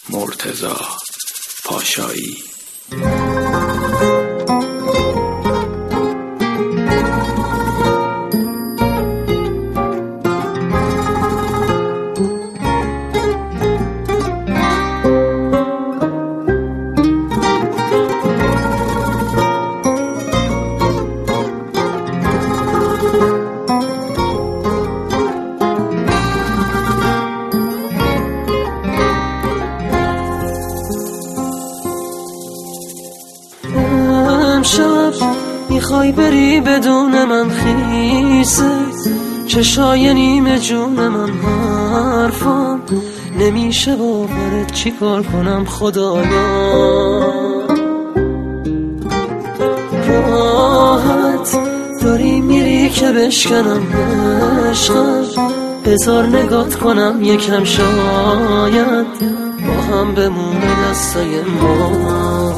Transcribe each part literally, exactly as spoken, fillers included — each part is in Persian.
مرتضی پاشایی. امشب میخوای بری بدون من خیسه، چشای نیمه جون من حرفم نمیشه باورت، چی کار کنم خدایا. راحت داری میری که بشکنم عشقم، بذار نگات کنم یکم، شاید با هم بمونه دستای ما.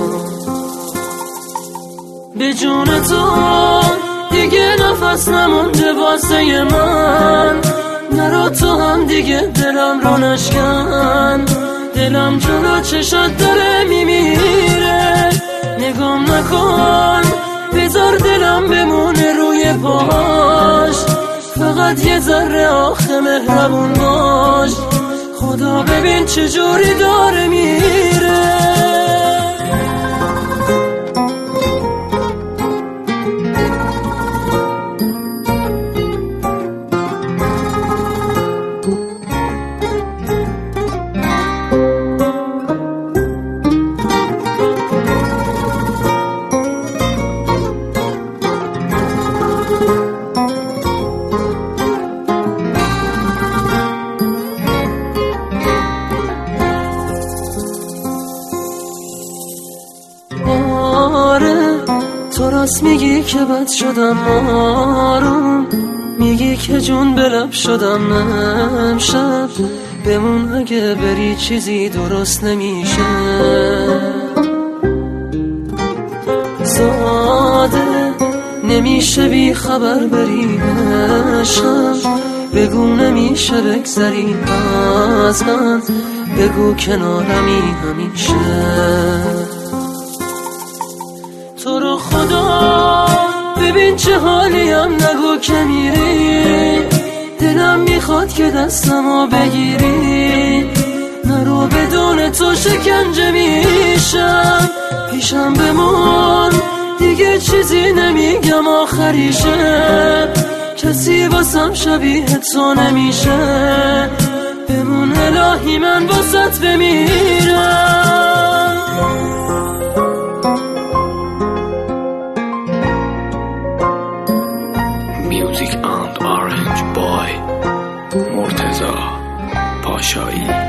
به جون تو دیگه نفس نمونده واسه من، نرو تو هم دیگه دلم رو نشکن. دلم جلو چشات داره میمیره، نگام نکن، بذار دلم بمونه روی پاش. فقط یه ذره آخه مهربون باش، خدا ببین چجوری داره میره. تو راست میگی که بد شدم آروم، میگی که جون به لب شدم امشب، بمون اگه بری چیزی درست نمیشه. زاده نمیشه بی خبر بری عشقم، بگو نمیشه بگذری از من، بگو کنارمی همیشه. تو رو خدا ببین چه حالیم، نگو که میری، دلم میخواد که دستمو بگیری. نرو بدون تو شکنجه میشم، پیشم بمون دیگه چیزی نمیگم آخریشه. کسی واسم شبیه تو نمیشه، بمون الهی من واسط بمیرم. Music and Orange Boy مرتضی پاشایی.